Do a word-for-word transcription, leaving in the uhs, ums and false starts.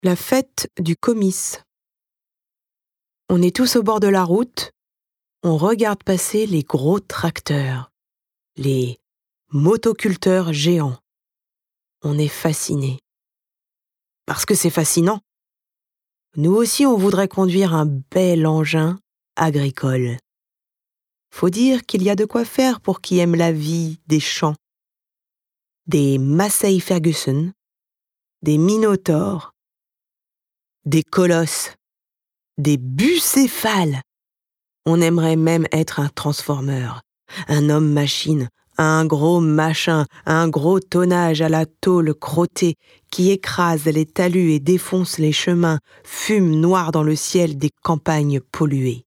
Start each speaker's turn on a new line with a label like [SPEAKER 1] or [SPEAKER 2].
[SPEAKER 1] La fête du comice. On est tous au bord de la route, on regarde passer les gros tracteurs, les motoculteurs géants. On est fasciné. Parce que c'est fascinant. Nous aussi, on voudrait conduire un bel engin agricole. Faut dire qu'il y a de quoi faire pour qui aime la vie des champs. Des Massey Ferguson, des Minotaures, des colosses, des bucéphales. On aimerait même être un transformeur, un homme-machine, un gros machin, un gros tonnage à la tôle crottée qui écrase les talus et défonce les chemins, fume noir dans le ciel des campagnes polluées.